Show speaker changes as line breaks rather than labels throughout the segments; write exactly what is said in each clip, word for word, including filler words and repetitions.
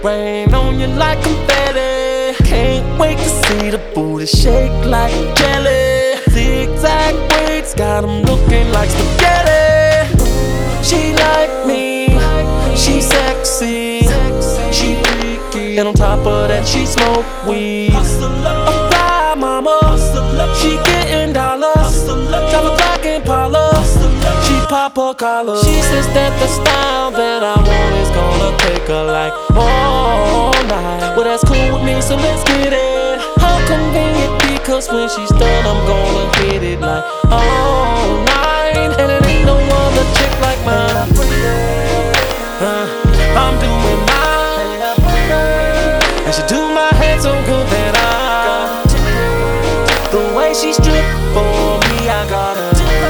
rain on you like confetti. Can't wait to see the booty shake like jelly. Zigzag braids got 'em looking like spaghetti. She like me, she sexy, she freaky, and on top of that she smoke weed. A fly mama, she getting dollars, drive a black Impala, she pop her collar. She says that the style that I want is gonna take her like all night. Well, that's cool with me, so let's get it. How convenient, because when she's done I'm gonna hit it like all night. And it ain't no other chick like mine. uh, I'm doing mine, and she do my head so good that I, the way she strip for me, I gotta.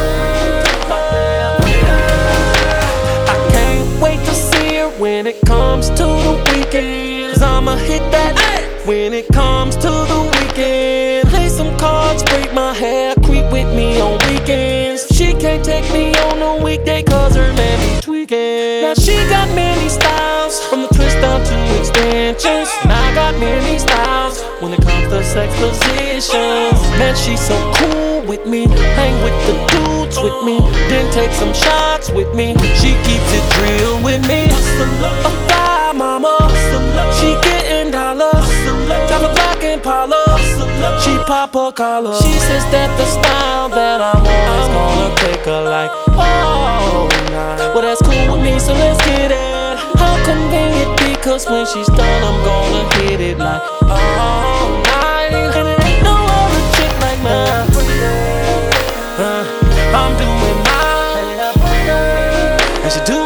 I can't wait to see her when it comes to the weekend, 'cause I'ma hit that when it comes to the weekend. Play some cards, braid my hair, creep with me on weekends. She can't take me on no weekday 'cause her man be tweaking. Now she got many styles, from the twist down to extensions, and I got many styles when it comes to sex positions. Man, she's so cool with me, hang with the dudes with me, then take some shots with me. She keeps it real with me. A fly mama, she getting dollars, drive a black Impala, she pop her collar. She says that the style that I want is gonna take her like all night. Well, that's cool with me, so let's get it. How convenient, because when she's done I'm gonna hit it like all night. And it ain't no other chick like mine. uh, I'm doing mine, and she do